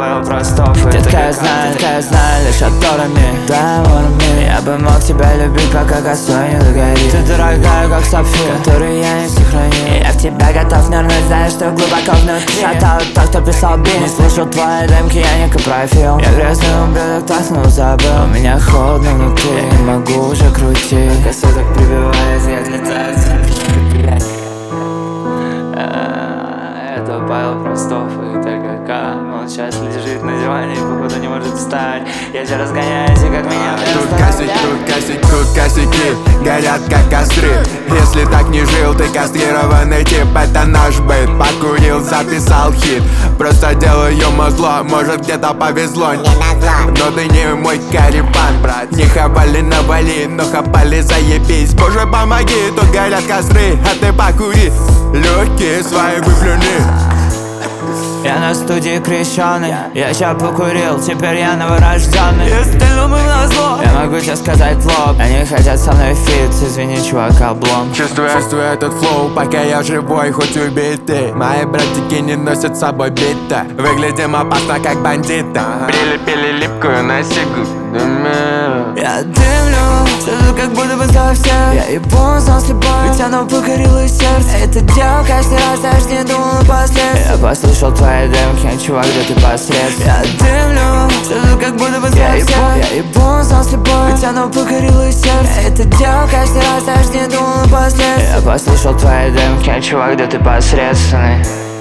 Павел Простов. Детка, я знаю лишь отторами. Я бы мог тебя любить, пока косой не догорит. Ты дорогая, как сапфир, который я не сохранил. Я в тебя готов нырнуть, знаешь, что глубоко внутри. Шатают тот, кто писал бит. Не слушал твои демки, я не копрофил. Я грязный ублюдок, так снова забыл. У меня холодно внутри, не могу уже крутить. Косой так прибивает, я отлетаю. Это Павел Простов и ТКК. Он сейчас лежит на диване и походу не может встать. Я же разгоняюсь, и как меня Тут косяки, горят как костры. Если так не жил, ты кастрированный тип. Это наш быт, покурил, записал хит. Просто делаю зло, может где-то повезло. Но ты не мой карибан, брат. Не хавали навали, но хапали заебись. Боже помоги, тут горят костры, а ты покури. Легкие свои выплюни. Я на студии крещеный, я ща покурил, теперь я новорожденный. Я стылю им назло, я могу тебе сказать в лоб. Они хотят со мной фит, извини, чувак, облом. Чувствую этот флоу, пока я живой, хоть убитый. Мои братики не носят с собой бита. Выглядим опасно, как бандиты. Прилепили липкую на сигу. Я дымлю, слышу, как будто бы совсем. Я ебун, сон слепой, ведь оно покорило сердце. Эта девка каждый раз даже не думала последствий. Я послушал твои демки, чувак, да ты посредством. Я дымлю, слышу, как будто бы совсем. Я ебун, сон слепой, ведь оно покорило сердце. Эта девка каждый раз даже не думала последствий. Я послушал твои демки, чувак, да ты посредственный.